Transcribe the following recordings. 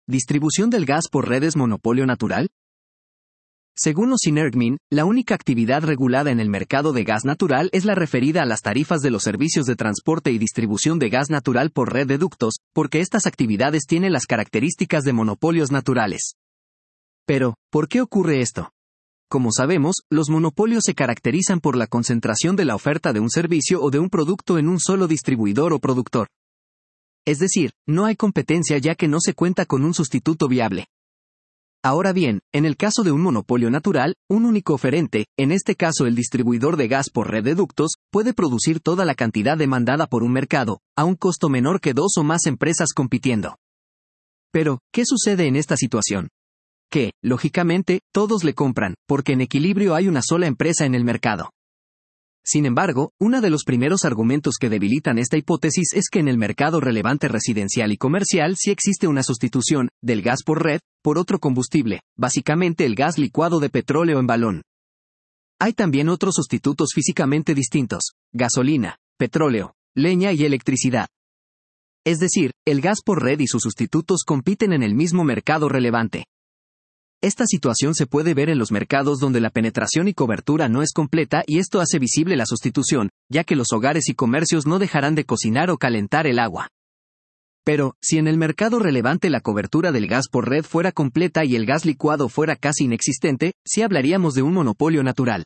¿Distribución del gas por red es monopolio natural? Según Osinergmin, la única actividad regulada en el mercado de gas natural es la referida a las tarifas de los servicios de transporte y distribución de gas natural por red de ductos, porque estas actividades tienen las características de monopolios naturales. Pero, ¿por qué ocurre esto? Como sabemos, los monopolios se caracterizan por la concentración de la oferta de un servicio o de un producto en un solo distribuidor o productor. Es decir, no hay competencia ya que no se cuenta con un sustituto viable. Ahora bien, en el caso de un monopolio natural, un único oferente, en este caso el distribuidor de gas por red de ductos, puede producir toda la cantidad demandada por un mercado, a un costo menor que dos o más empresas compitiendo. Pero, ¿qué sucede en esta situación? Que, lógicamente, todos le compran, porque en equilibrio hay una sola empresa en el mercado. Sin embargo, uno de los primeros argumentos que debilitan esta hipótesis es que en el mercado relevante residencial y comercial sí existe una sustitución del gas por red por otro combustible, básicamente el gas licuado de petróleo en balón. Hay también otros sustitutos físicamente distintos: gasolina, petróleo, leña y electricidad. Es decir, el gas por red y sus sustitutos compiten en el mismo mercado relevante. Esta situación se puede ver en los mercados donde la penetración y cobertura no es completa y esto hace visible la sustitución, ya que los hogares y comercios no dejarán de cocinar o calentar el agua. Pero, si en el mercado relevante la cobertura del gas por red fuera completa y el gas licuado fuera casi inexistente, sí hablaríamos de un monopolio natural.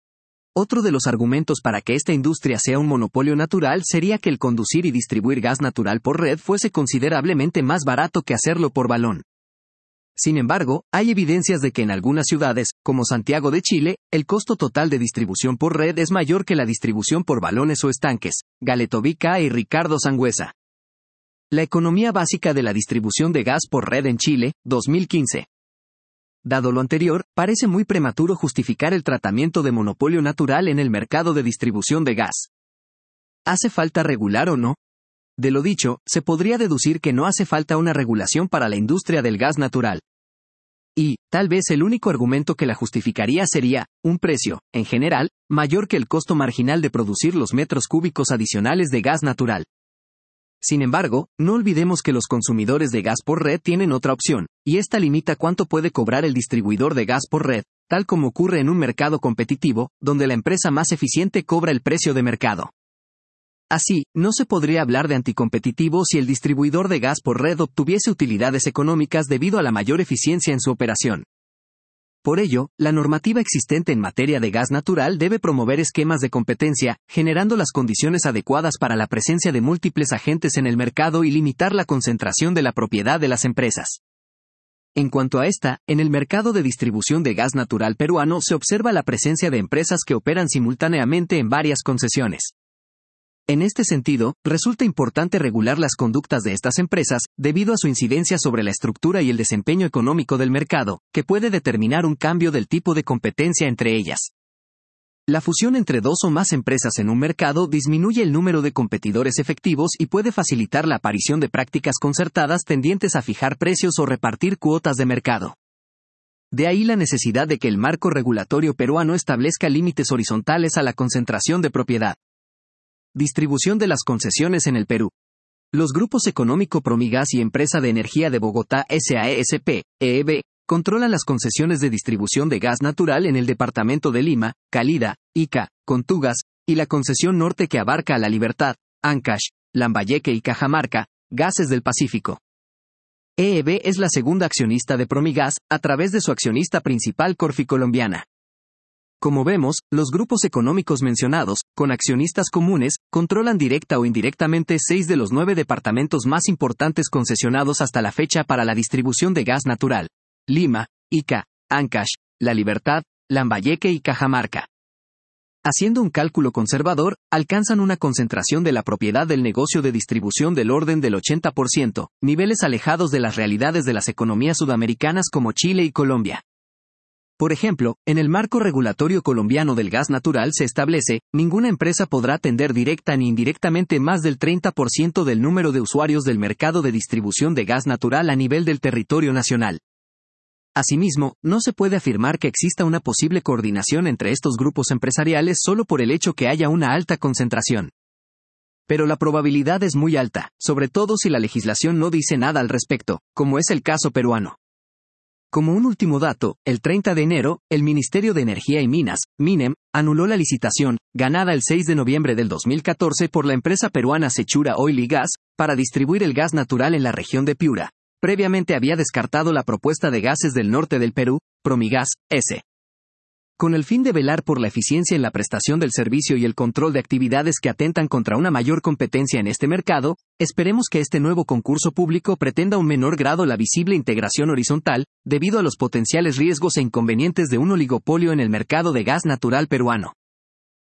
Otro de los argumentos para que esta industria sea un monopolio natural sería que el conducir y distribuir gas natural por red fuese considerablemente más barato que hacerlo por balón. Sin embargo, hay evidencias de que en algunas ciudades, como Santiago de Chile, el costo total de distribución por red es mayor que la distribución por balones o estanques. Galetovica y Ricardo Sangüesa. La economía básica de la distribución de gas por red en Chile, 2015. Dado lo anterior, parece muy prematuro justificar el tratamiento de monopolio natural en el mercado de distribución de gas. ¿Hace falta regular o no? De lo dicho, se podría deducir que no hace falta una regulación para la industria del gas natural. Y, tal vez el único argumento que la justificaría sería, un precio, en general, mayor que el costo marginal de producir los metros cúbicos adicionales de gas natural. Sin embargo, no olvidemos que los consumidores de gas por red tienen otra opción, y esta limita cuánto puede cobrar el distribuidor de gas por red, tal como ocurre en un mercado competitivo, donde la empresa más eficiente cobra el precio de mercado. Así, no se podría hablar de anticompetitivo si el distribuidor de gas por red obtuviese utilidades económicas debido a la mayor eficiencia en su operación. Por ello, la normativa existente en materia de gas natural debe promover esquemas de competencia, generando las condiciones adecuadas para la presencia de múltiples agentes en el mercado y limitar la concentración de la propiedad de las empresas. En cuanto a esta, en el mercado de distribución de gas natural peruano se observa la presencia de empresas que operan simultáneamente en varias concesiones. En este sentido, resulta importante regular las conductas de estas empresas, debido a su incidencia sobre la estructura y el desempeño económico del mercado, que puede determinar un cambio del tipo de competencia entre ellas. La fusión entre dos o más empresas en un mercado disminuye el número de competidores efectivos y puede facilitar la aparición de prácticas concertadas tendientes a fijar precios o repartir cuotas de mercado. De ahí la necesidad de que el marco regulatorio peruano establezca límites horizontales a la concentración de propiedad. Distribución de las concesiones en el Perú. Los grupos económico Promigas y Empresa de Energía de Bogotá SAESP, EEB, controlan las concesiones de distribución de gas natural en el departamento de Lima, Calida, Ica, Contugas, y la concesión norte que abarca a La Libertad, Ancash, Lambayeque y Cajamarca, Gases del Pacífico. EEB es la segunda accionista de Promigas, a través de su accionista principal Corficolombiana. Como vemos, los grupos económicos mencionados, con accionistas comunes, controlan directa o indirectamente 6 de los 9 departamentos más importantes concesionados hasta la fecha para la distribución de gas natural: Lima, Ica, Ancash, La Libertad, Lambayeque y Cajamarca. Haciendo un cálculo conservador, alcanzan una concentración de la propiedad del negocio de distribución del orden del 80%, niveles alejados de las realidades de las economías sudamericanas como Chile y Colombia. Por ejemplo, en el marco regulatorio colombiano del gas natural se establece, ninguna empresa podrá atender directa ni indirectamente más del 30% del número de usuarios del mercado de distribución de gas natural a nivel del territorio nacional. Asimismo, no se puede afirmar que exista una posible coordinación entre estos grupos empresariales solo por el hecho que haya una alta concentración. Pero la probabilidad es muy alta, sobre todo si la legislación no dice nada al respecto, como es el caso peruano. Como un último dato, el 30 de enero, el Ministerio de Energía y Minas, MINEM, anuló la licitación, ganada el 6 de noviembre del 2014 por la empresa peruana Sechura Oil y Gas, para distribuir el gas natural en la región de Piura. Previamente había descartado la propuesta de Gases del Norte del Perú, Promigas, S. Con el fin de velar por la eficiencia en la prestación del servicio y el control de actividades que atentan contra una mayor competencia en este mercado, esperemos que este nuevo concurso público pretenda un menor grado la visible integración horizontal, debido a los potenciales riesgos e inconvenientes de un oligopolio en el mercado de gas natural peruano.